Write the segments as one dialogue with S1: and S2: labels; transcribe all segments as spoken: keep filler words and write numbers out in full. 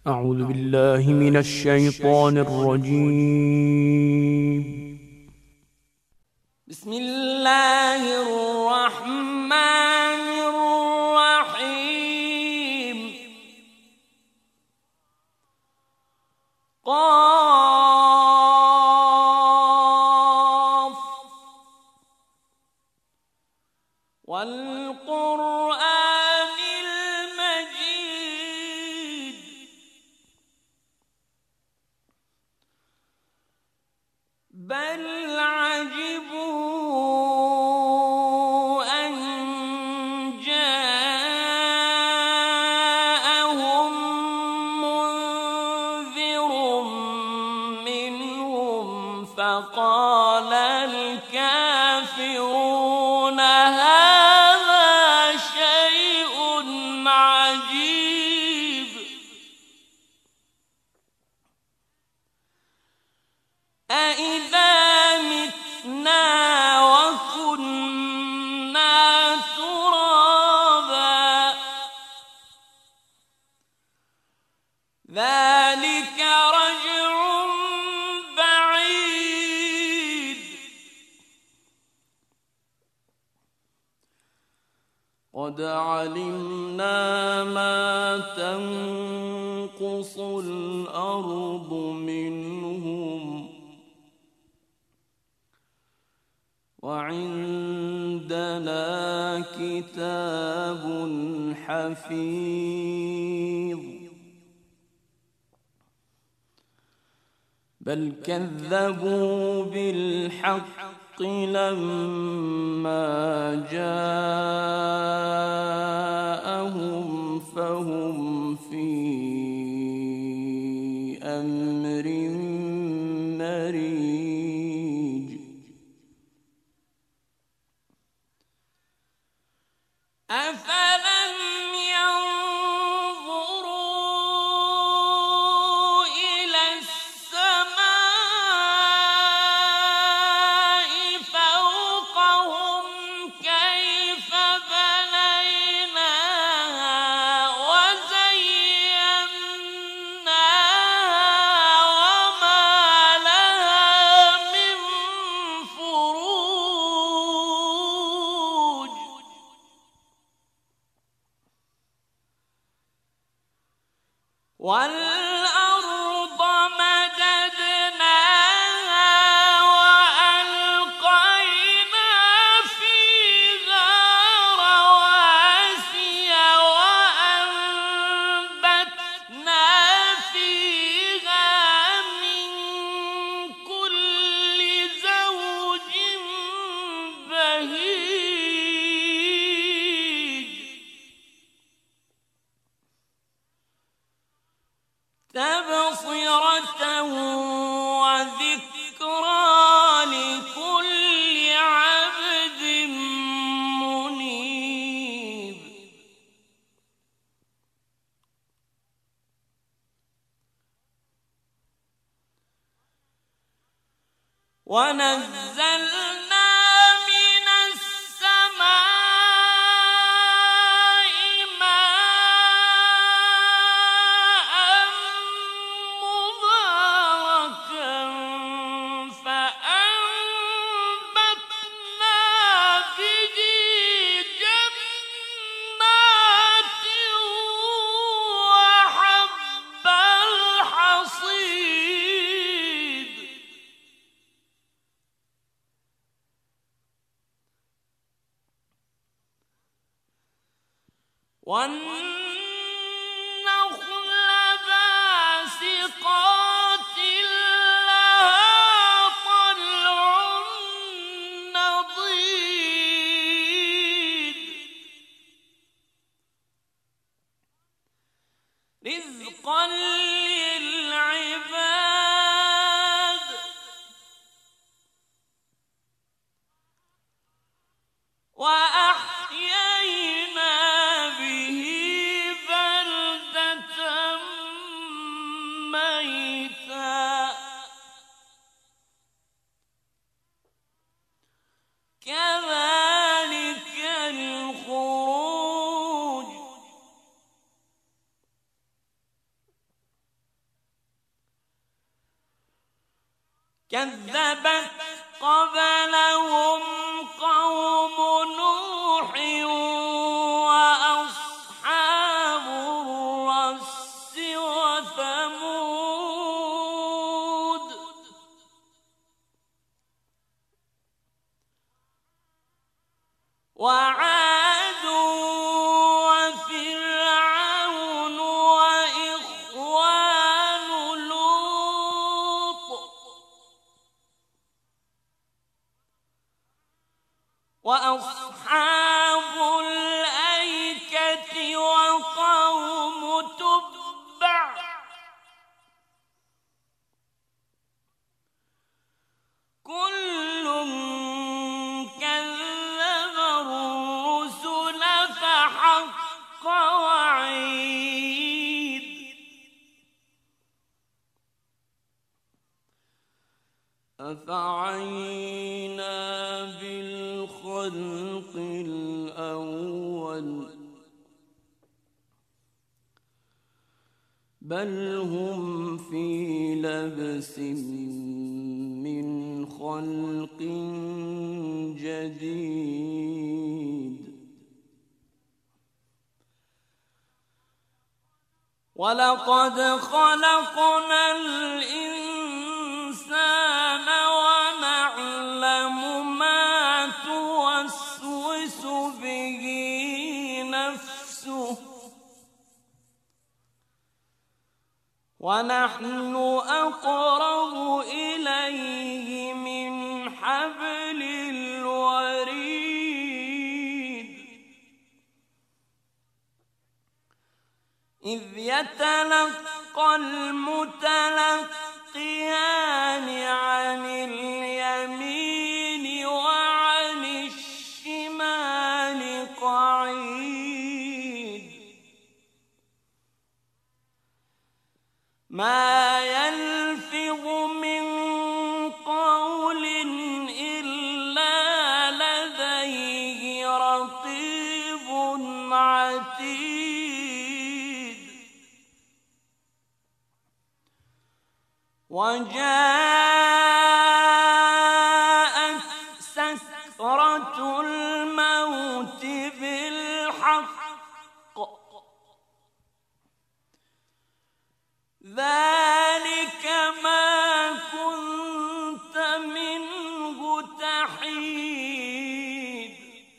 S1: أعوذ بالله من الشيطان الرجيم.
S2: بسم الله الرحمن الرحيم. قاف والقرآن المجيد بل عجبوا أن جاءهم منذر منهم فقال الكافرون هذا شيء عجيب أإذا متنا وكنا ترابا ذلك رجع بعيد قد علمنا ما تنقص الأرض منهم وعندنا كتاب حفيظ بل كذبوا بالحق لما جاءهم فهم في أمر مريج أفلم ينظروا إلى السماء فوقهم كيف بنيناها وزيناها وما لها من فروج والأرض مددناها وألقينا فيها رواسي وأنبتنا فيها من كل زوج بهيج تبصرة وذكرى لكل عبد منيب ونزلنا من السماء ماء مباركا فأنبتنا به جنات وحب الحصيد والنخل باسقات لها طلع نضيد رزقا للعباد وأحيينا به بلدة ميتا كذلك الخروج كذبت قبلهم قوم نوح وأصحاب الرس وثمود وعاد وفرعون وإخوان لوط وأصحاب الأيكة وقوم تبع كل كذب الرسل فحق وعيد أفعينا بالخلق الأول بل هم في لبس من خلق جديد ولقد خلقنا الإنسان ونعلم ما توسوس به نفسه ونحن أقرب إليه من حبل الوريد إذ يتلقى المتلقيان عن اليمين وعن الشمال قعيد ما يلفظ من قول إلا لديه رقيب عتيد وجاءت سكرة الموت بالحق ذلك ما كنت منه تحيد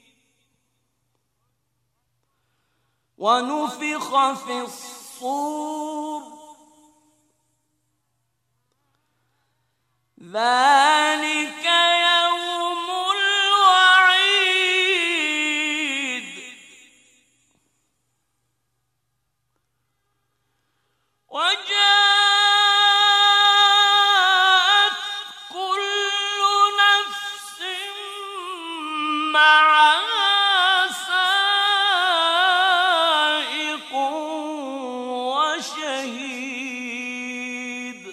S2: ونفخ في الصور ذلك يوم الوعيد وجاءت كل نفس معها سائق وشهيد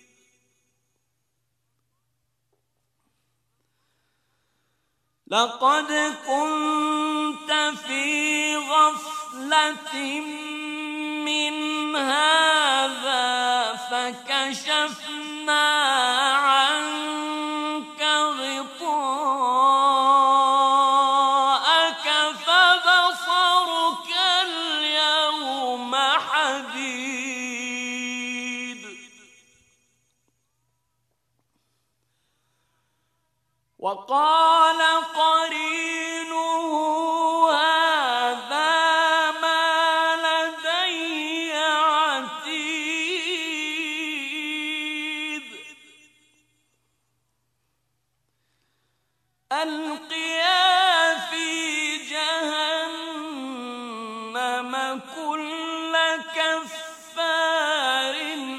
S2: لقد كنت في غفلة من هذا فكشفنا عنك غطاءك فبصرك اليوم حديد وقال قرينه هذا ما لدي عتيد ألقيا في جهنم كل كفار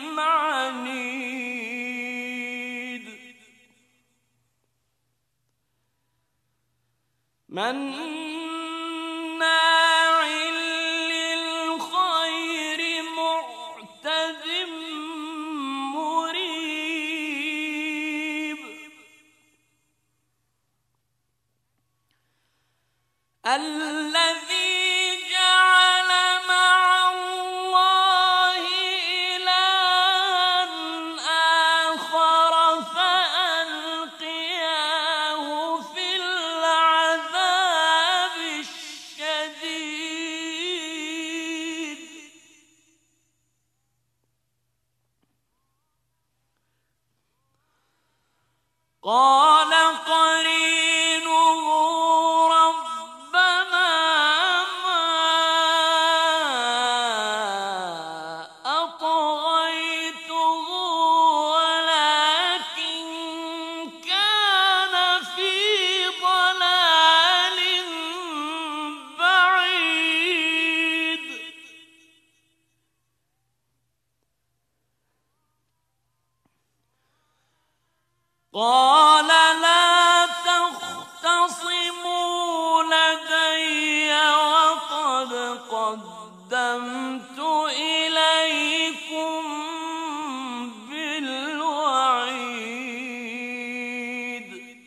S2: عنيد مناع للخير معتد مريب الذي جعل مع الله إلها آخر فألقاه قال قرينه ربنا ما أطغيته ولكن كان في ضلال بعيد. قال لا تختصموا لدي وقد قدمت إليكم بالوعيد.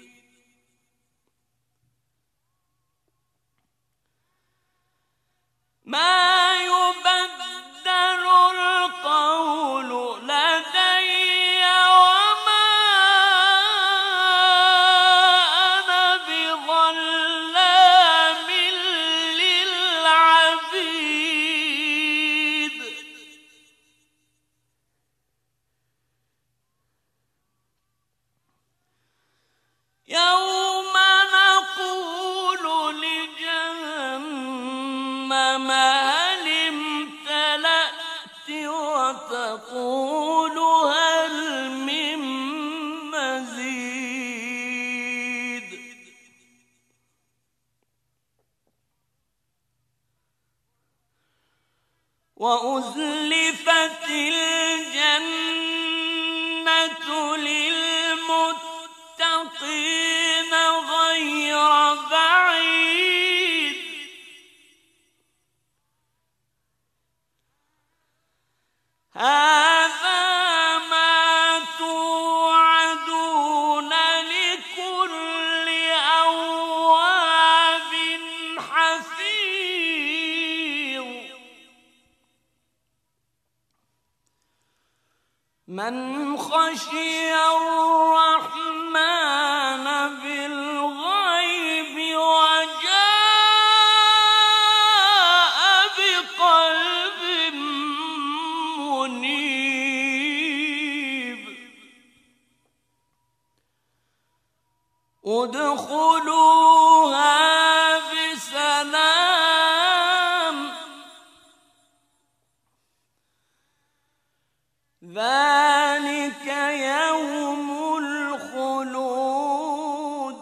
S2: ما يبدل القول لدي وما أنا بظلام للعبيد. يوم نقول لجهنم هل امتلأت وتقول هل من مزيد. وأزلفت الجنة للمتقين غير بعيد. هذا ما توعدون لكل أواب حفيظ. من خشي الرحمن بالغيب وجاء بقلب منيب. ادخلوها بسلام ذلك يوم الخلود.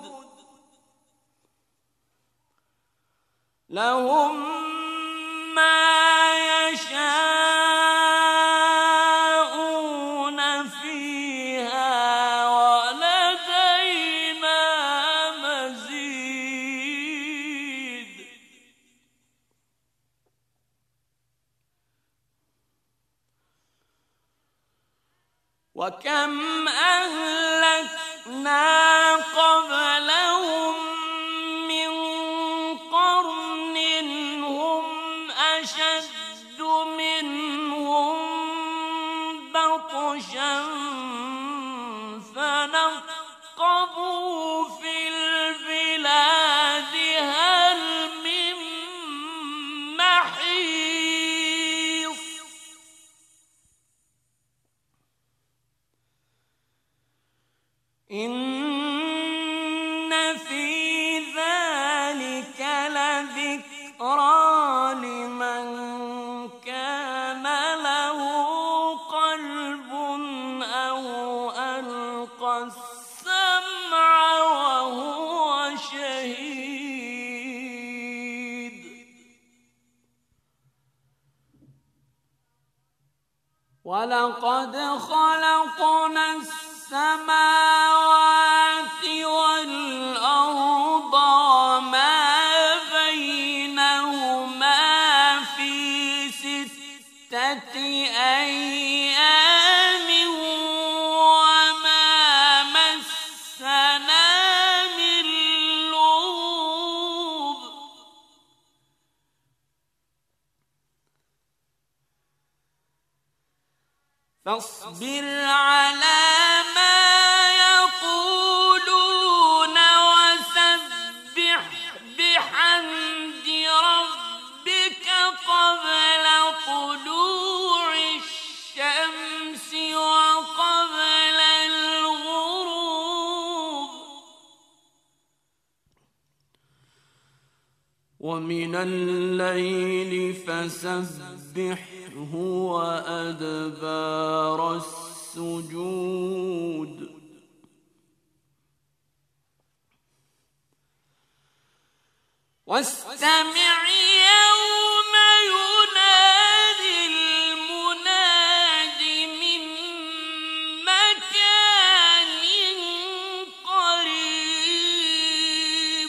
S2: لهم ما يشاءون فيها ولدينا مزيد. وكم أهلكنا قبلهم من قرن هم أشد منهم بطشا فنقبوا في البلاد هل من محيص. إن في ذلك لذكرى لمن كان له قلب أو ألقى السمع وهو شهيد. ولقد خلقنا السماوات والأرض وما بينهما في ستة أيام وما مسنا من لغوب. فاصبر على ما يقولون وسبح بحمد ربك قبل طلوع الشمس وقبل الغروب ومن الليل فسبحه وأدبار السجود واستمع يوم ينادي المناد من مكان قريب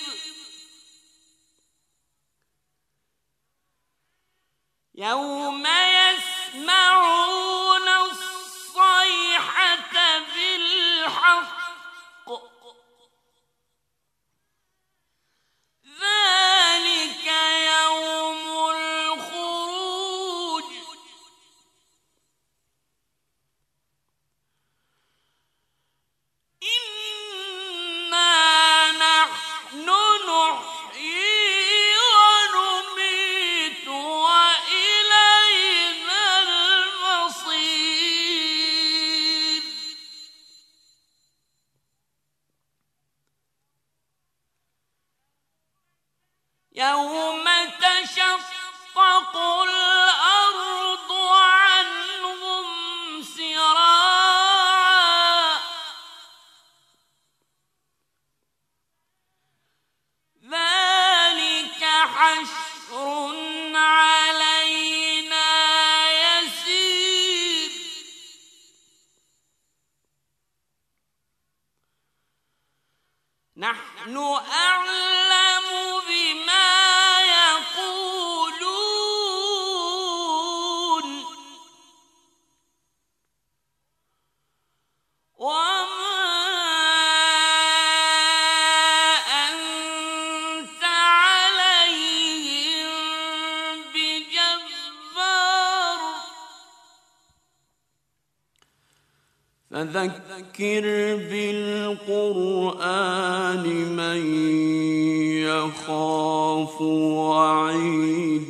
S2: يوم يسمعون الصيحة بالحق ذلك يوم الخروج إنا نحن نحيي ونميت وإلينا المصير يوم تشقق الأرض عنهم سراعا ذلك حشر علينا يسير نحن أعلم بما يقولون وما أنت عليهم بجبار فذكر بالقرآن من يخاف وعيد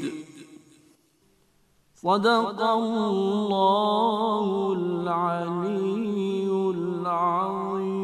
S2: صدق الله العلي العظيم.